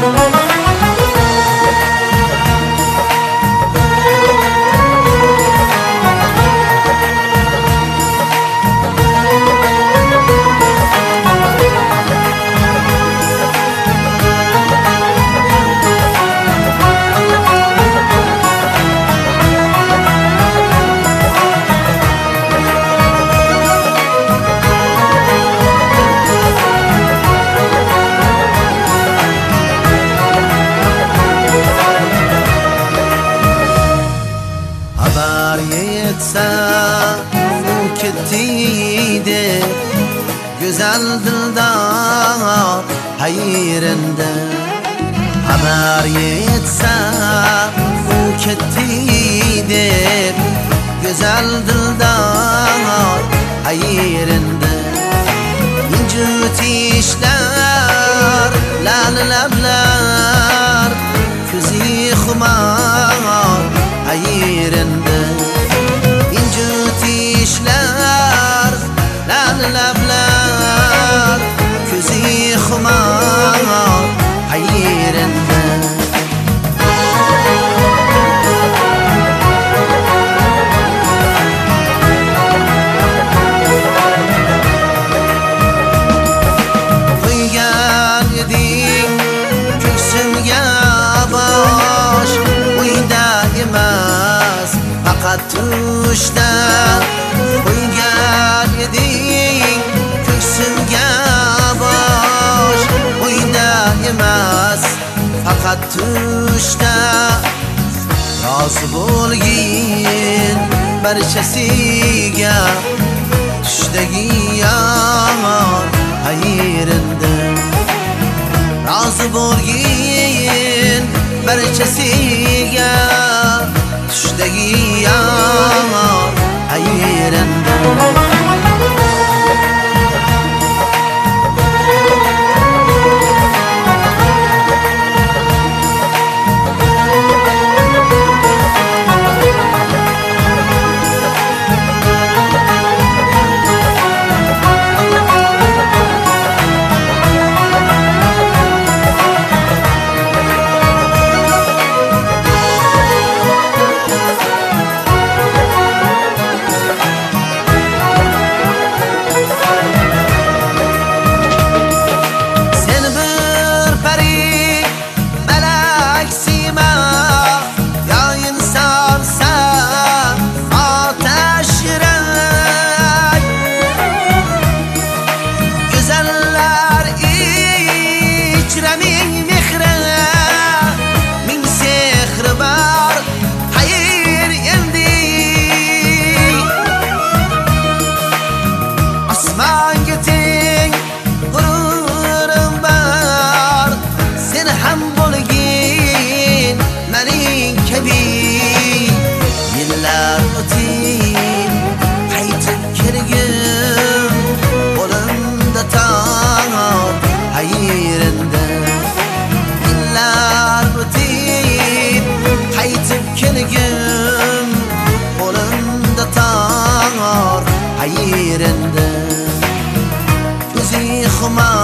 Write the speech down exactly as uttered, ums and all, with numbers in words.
Haber yetse bu kettiydi güzel dildar hayrinde. Haber yetse bu kettiydi güzel dildar hayrinde. İncit işler lal lablar küzi xumar hayrinde. İncit işler lal lablar küzi xumar hayrinde. Koygan eding köksimge bosh uyda emas faqat tushda. Koygan eding köksimge bosh uyda emas faqat tushda. Rozi bo'lgin barchasiga tushdagi yomon hayrinde. Rozi bo'lgin barchasiga tushdagi yomon hayrinde. Yıllar öteyim qaytib kelgim qo'limda tor hayrinde. Yıllar öteyim qaytib kelgim qo'limda tor hayrinde. Ko'zi xumor